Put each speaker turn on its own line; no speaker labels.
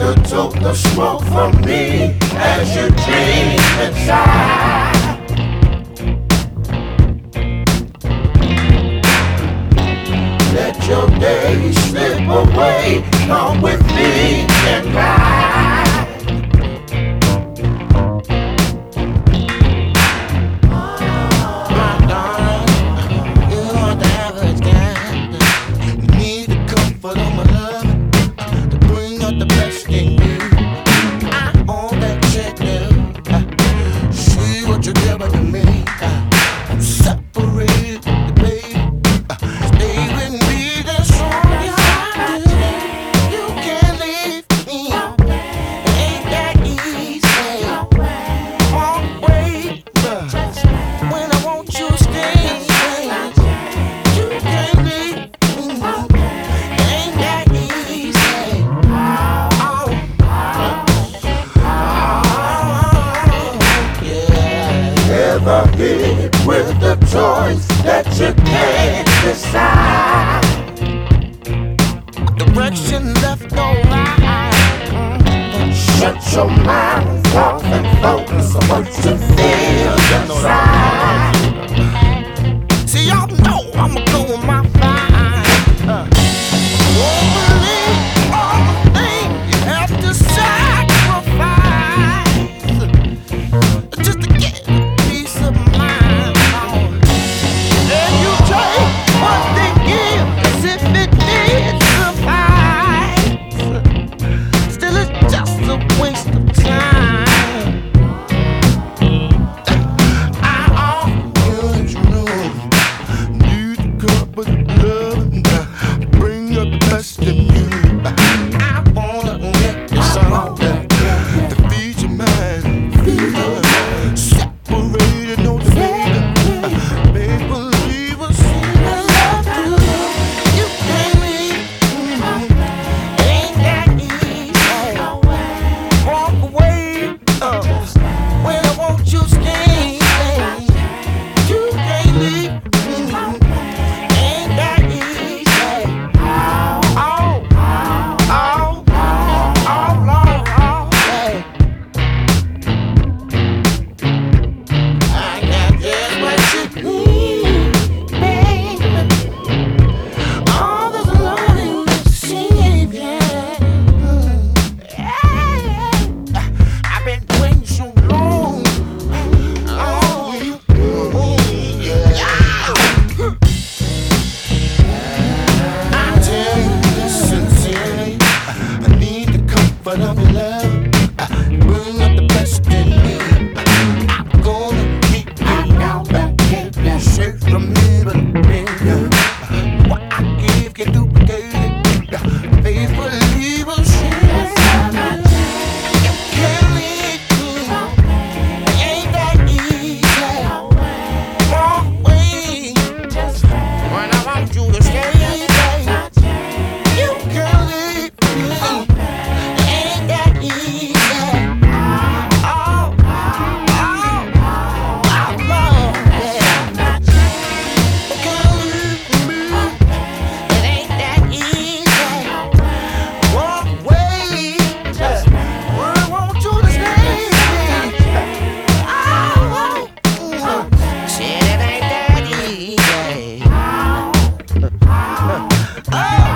took the smoke from me as you dream inside. Let your days slip away, come with me and ride.
My darling, you are the average guy. You need the comfort of my love to bring out the best in you. I own that check now. See what you're giving to me. I'm separated, baby. Stay with me, that's all you have to do. You can't leave me. It ain't that easy. Walk away when I want you to stay. You can't leave me. It ain't that easy.
Ever hit with the choice that you can't decide?
Direction left or right.
Shut your mouth off and focus on what you feel inside.
See, y'all know I'ma go with my vibe. Won't believe all the things you have to sacrifice just to get a peace of mind. And you take what they give as if it did suffice. Still, it's just a waste of time. But I'm in love, bring out the best in me. I'm gonna keep you safe from evil. What I give can duplicate it. Faithfully will share. You can't leave me. It ain't that easy. Walk away when I want you to stay. You can't leave me. Oh!